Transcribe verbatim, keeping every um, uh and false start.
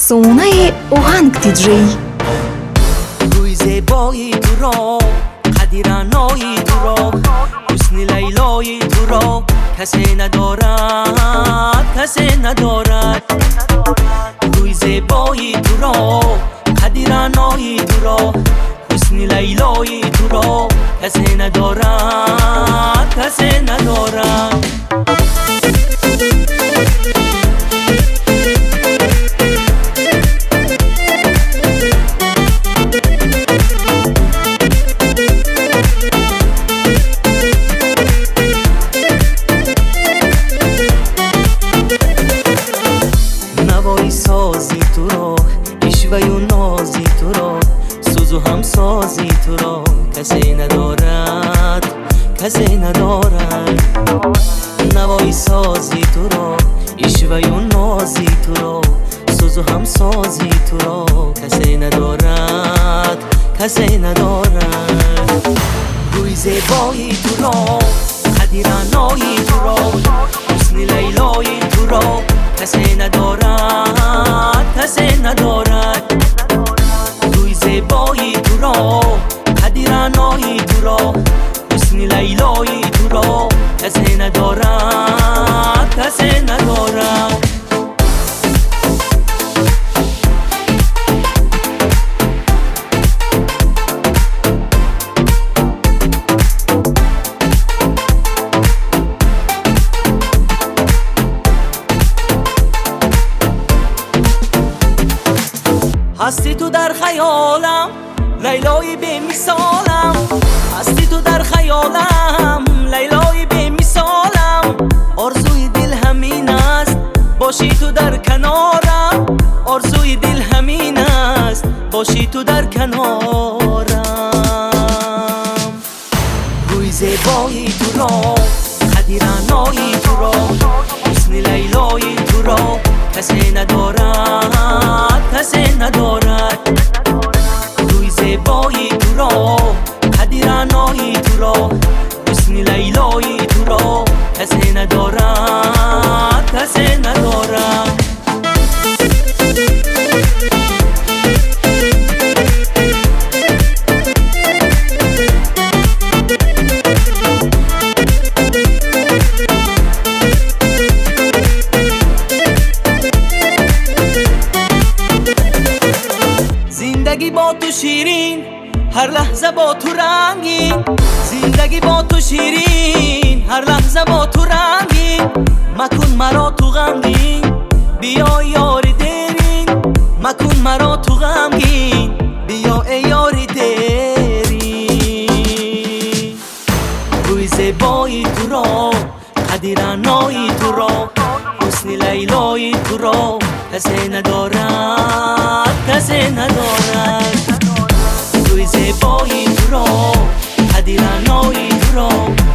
افسانه آهنگ دیجی. روی زیبایی تو را، قدیرانایی تو را، حسن لیلایی تو را کسی ندارد، کسی ندارد. روی زیبایی تو را، قدیرانایی تو را، حسن لیلایی تو را کسی ندارد، کسی ندارد. نوای سازی تو را، عشوه و نازی تو را، سوز و هم سازی تو را کسی ندارد، کسی ندارد. نوای سازی تو را، عشوه و نازی تو را، سوز و هم سازی تو را کسی ندارد، کسی ندارد. روی زیبایی تو را، قدیرانایی تو را، حسن لیلایی تو را کسی ندارد، کسی ندارد. روی زیبایی تو را، قدیرانایی تو را، حسن لیلایی تو را کسی ندارد، کسی ندارد. هستی تو در خیالم، لیلای بی مثالم. هستی تو در خیالم، لیلای بی مثالم. آرزوی دل همین است، باشی تو در کنارم. آرزوی دل همین است، باشی تو در کنارم. روی زیبایی تو را، قدیرانایی تو را، حسن لیلایی تو را کسی ندارد، کسی ندارد. روی زیبایی تو را، قدیرانایی تو را، حسن لیلایی تو را کسی ندارد، کسی ندارد. زندگی با تو شیرین، هر لحظه با تو رنگین. زندگی با تو شیرین، هر لحظه با تو رنگین. مکن مرا تو غمگین، بیا یار دیرین. مکن مرا تو غمگین، بیا ای یار دیرین. روی زیبایی تو را، قدیرانایی تو را، حسن لیلایی تو را کسی ندارد، کسی ندارد. روی زیبایی تو را، قدیرانایی تو را،